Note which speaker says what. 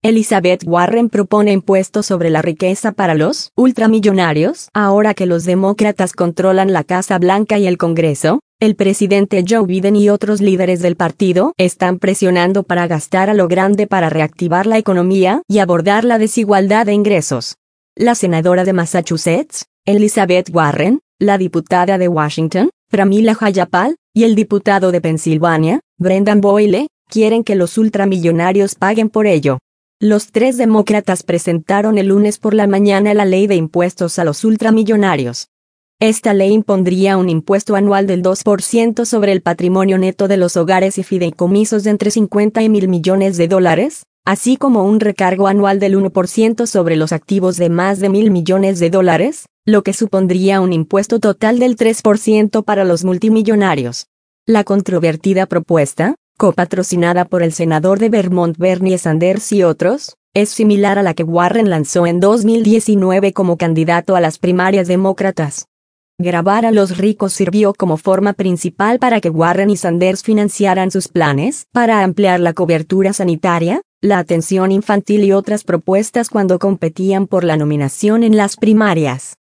Speaker 1: Elizabeth Warren propone impuestos sobre la riqueza para los ultramillonarios. Ahora que los demócratas controlan la Casa Blanca y el Congreso, el presidente Joe Biden y otros líderes del partido están presionando para gastar a lo grande para reactivar la economía y abordar la desigualdad de ingresos. La senadora de Massachusetts, Elizabeth Warren, la diputada de Washington, Pramila Jayapal, y el diputado de Pensilvania, Brendan Boyle, quieren que los ultramillonarios paguen por ello. Los tres demócratas presentaron el lunes por la mañana la ley de impuestos a los ultramillonarios. Esta ley impondría un impuesto anual del 2% sobre el patrimonio neto de los hogares y fideicomisos de entre 50 y 1.000 millones de dólares, así como un recargo anual del 1% sobre los activos de más de 1.000 millones de dólares, lo que supondría un impuesto total del 3% para los multimillonarios. La controvertida propuesta, copatrocinada por el senador de Vermont Bernie Sanders y otros, es similar a la que Warren lanzó en 2019 como candidato a las primarias demócratas. Grabar a los ricos sirvió como forma principal para que Warren y Sanders financiaran sus planes para ampliar la cobertura sanitaria, la atención infantil y otras propuestas cuando competían por la nominación en las primarias.